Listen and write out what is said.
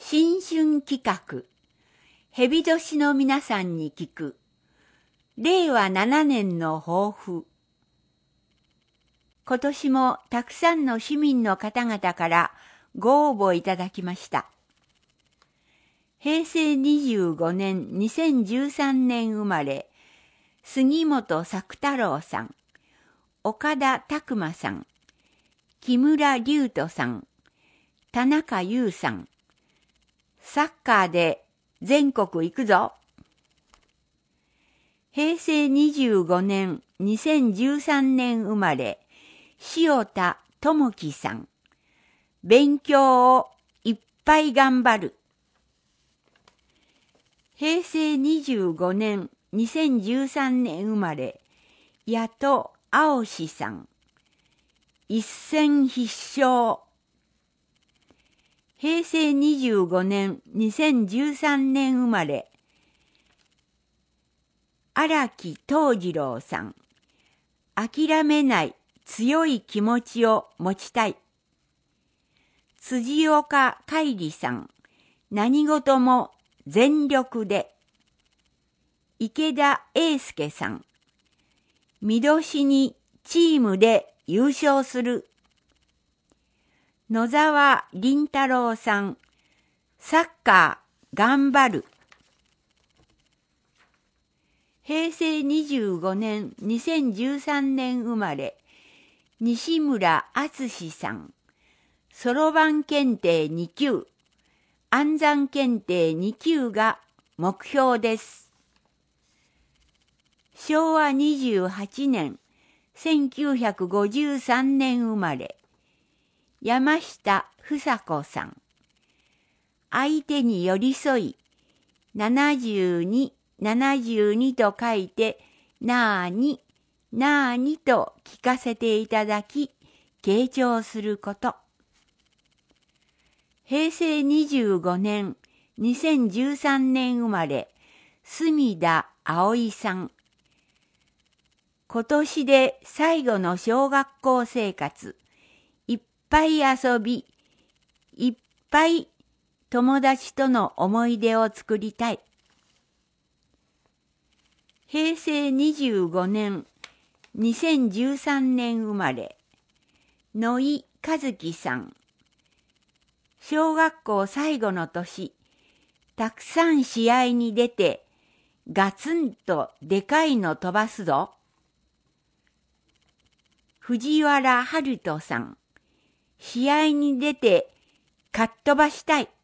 新春企画、蛇年の皆さんに聞く、令和7年の抱負。今年もたくさんの市民の方々からご応募いただきました。平成25年2013年生まれ、杉本作太郎さん、岡田拓馬さん、木村隆斗さん、田中優さん、サッカーで全国行くぞ。平成25年2013年生まれ、塩田智樹さん、勉強をいっぱい頑張る。平成25年2013年生まれ、矢戸青志さん、一戦必勝。平成25年2013年生まれ、荒木藤次郎さん、諦めない強い気持ちを持ちたい。辻岡海里さん、何事も全力で。池田英介さん、見年にチームで優勝する。野沢林太郎さん、サッカー頑張る。平成25年2013年生まれ、西村敦さん、そろばん検定2級、暗算検定2級が目標です。昭和28年、1953年生まれ、山下房子さん、相手に寄り添い、72と書いて、なーにと聞かせていただき、傾聴すること。平成25年、2013年生まれ、隅田葵さん。今年で最後の小学校生活、いっぱい遊び、いっぱい友達との思い出を作りたい。平成25年、2013年生まれ、野井和樹さん。小学校最後の年、たくさん試合に出て、ガツンとでかいの飛ばすぞ。藤原春人さん。試合に出て、かっ飛ばしたい。